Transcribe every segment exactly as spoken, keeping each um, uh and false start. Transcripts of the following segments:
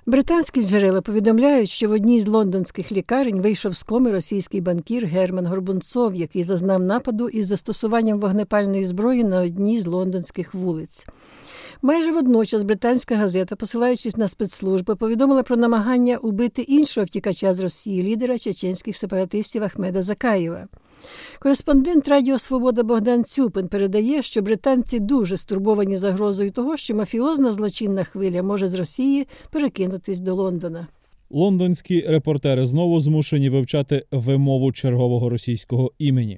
Британські джерела повідомляють, що в одній з лондонських лікарень вийшов з коми російський банкір Герман Горбунцов, який зазнав нападу із застосуванням вогнепальної зброї на одній з лондонських вулиць. Майже водночас британська газета, посилаючись на спецслужби, повідомила про намагання убити іншого втікача з Росії, лідера чеченських сепаратистів Ахмеда Закаєва. Кореспондент Радіо Свобода Богдан Цюпин передає, що британці дуже стурбовані загрозою того, що мафіозна злочинна хвиля може з Росії перекинутись до Лондона. Лондонські репортери знову змушені вивчати вимову чергового російського імені.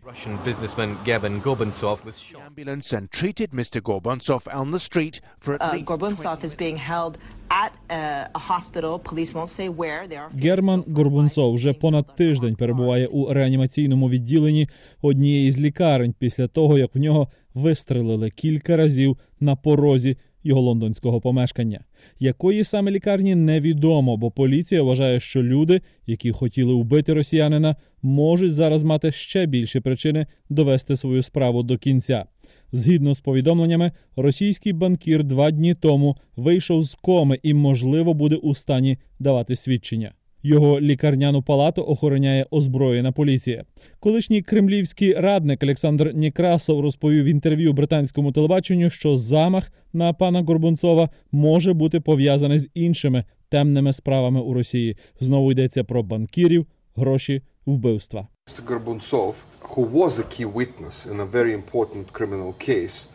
Герман Горбунцов вже понад тиждень перебуває у реанімаційному відділенні однієї з лікарень після того, як в нього вистрелили кілька разів на порозі його лондонського помешкання. Якої саме лікарні, невідомо, бо поліція вважає, що люди, які хотіли вбити росіянина, можуть зараз мати ще більші причини довести свою справу до кінця. Згідно з повідомленнями, російський банкір два дні тому вийшов з коми і, можливо, буде у стані давати свідчення. Його лікарняну палату охороняє озброєна поліція. Колишній кремлівський радник Олександр Некрасов розповів в інтерв'ю британському телебаченню, що замах на пана Горбунцова може бути пов'язаний з іншими темними справами у Росії. Знову йдеться про банкірів, гроші, вбивства. містер Горбунцов, who was a key witness in a very important criminal case,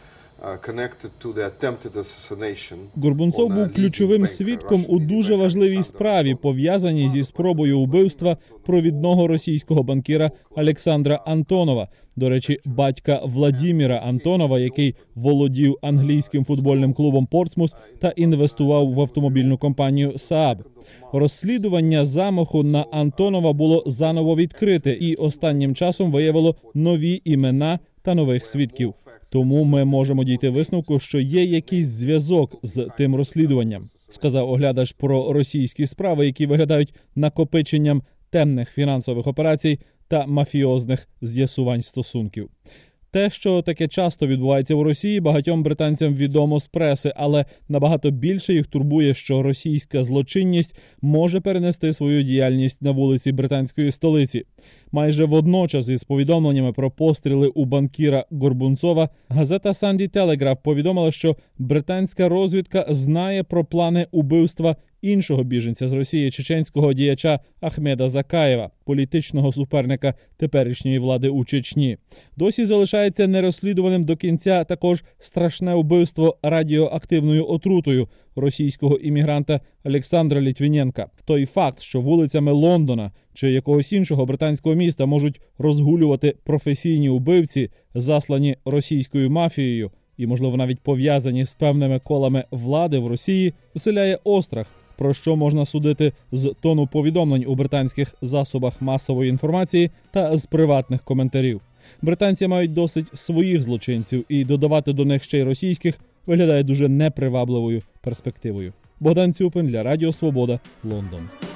Горбунцов був ключовим свідком у дуже важливій справі, пов'язаній зі спробою вбивства провідного російського банкіра Олександра Антонова, до речі, батька Владіміра Антонова, який володів англійським футбольним клубом «Портсмут» та інвестував в автомобільну компанію «Сааб». Розслідування замаху на Антонова було заново відкрите і останнім часом виявило нові імена та нових свідків. Тому ми можемо дійти висновку, що є якийсь зв'язок з тим розслідуванням, сказав оглядач про російські справи, які виглядають накопиченням темних фінансових операцій та мафіозних з'ясувань стосунків. Те, що таке часто відбувається у Росії, багатьом британцям відомо з преси, але набагато більше їх турбує, що російська злочинність може перенести свою діяльність на вулиці британської столиці. Майже водночас із повідомленнями про постріли у банкіра Горбунцова, газета Sunday Telegraph повідомила, що британська розвідка знає про плани убивства іншого біженця з Росії, чеченського діяча Ахмеда Закаєва, політичного суперника теперішньої влади у Чечні. Досі залишається нерозслідуваним до кінця також страшне вбивство радіоактивною отрутою російського іммігранта Олександра Літвіненка. Той факт, що вулицями Лондона чи якогось іншого британського міста можуть розгулювати професійні убивці, заслані російською мафією і, можливо, навіть пов'язані з певними колами влади в Росії, вселяє острах, про що можна судити з тону повідомлень у британських засобах масової інформації та з приватних коментарів. Британці мають досить своїх злочинців, і додавати до них ще й російських виглядає дуже непривабливою перспективою. Богдан Цюпин для Радіо Свобода, Лондон.